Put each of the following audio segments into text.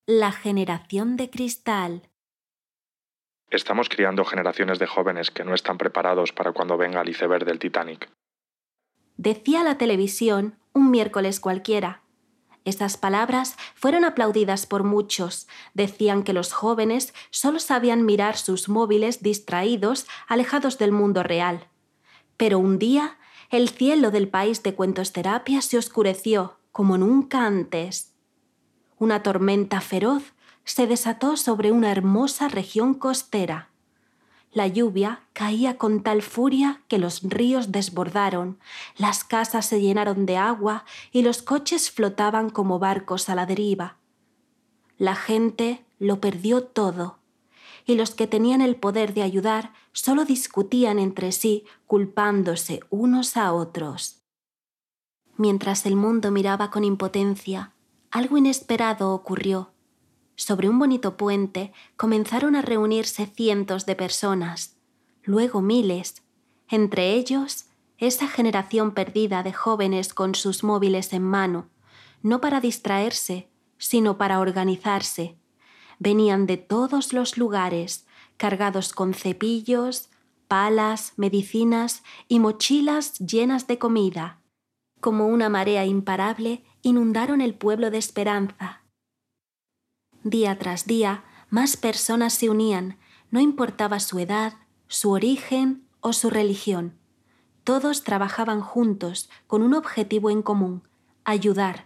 La generación de cristal. Estamos criando generaciones de jóvenes que no están preparados para cuando venga el iceberg del Titanic. Decía la televisión un miércoles cualquiera. Estas palabras fueron aplaudidas por muchos. Decían que los jóvenes solo sabían mirar sus móviles distraídos, alejados del mundo real. Pero un día, el cielo del país de Cuentos Terapia se oscureció como nunca antes. Una tormenta feroz se desató sobre una hermosa región costera. La lluvia caía con tal furia que los ríos desbordaron, las casas se llenaron de agua y los coches flotaban como barcos a la deriva. La gente lo perdió todo, y los que tenían el poder de ayudar solo discutían entre sí, culpándose unos a otros. Mientras el mundo miraba con impotencia, algo inesperado ocurrió. Sobre un bonito puente comenzaron a reunirse cientos de personas, luego miles, entre ellos esa generación perdida de jóvenes con sus móviles en mano, no para distraerse, sino para organizarse. Venían de todos los lugares, cargados con cepillos, palas, medicinas y mochilas llenas de comida. Como una marea imparable, inundaron el pueblo de esperanza. Día tras día, más personas se unían, no importaba su edad, su origen o su religión. Todos trabajaban juntos con un objetivo en común: ayudar.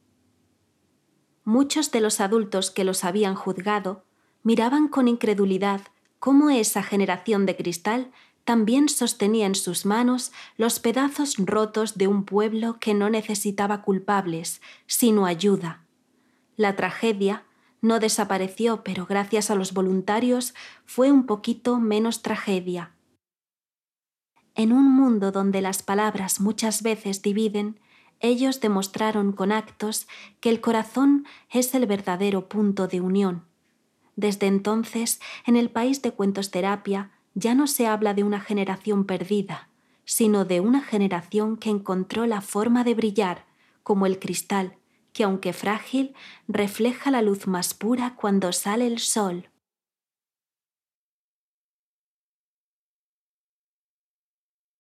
Muchos de los adultos que los habían juzgado miraban con incredulidad cómo esa generación de cristal también sostenía en sus manos los pedazos rotos de un pueblo que no necesitaba culpables, sino ayuda. La tragedia no desapareció, pero gracias a los voluntarios fue un poquito menos tragedia. En un mundo donde las palabras muchas veces dividen, ellos demostraron con actos que el corazón es el verdadero punto de unión. Desde entonces, en el país de Cuentos Terapia, ya no se habla de una generación perdida, sino de una generación que encontró la forma de brillar, como el cristal, que aunque frágil, refleja la luz más pura cuando sale el sol.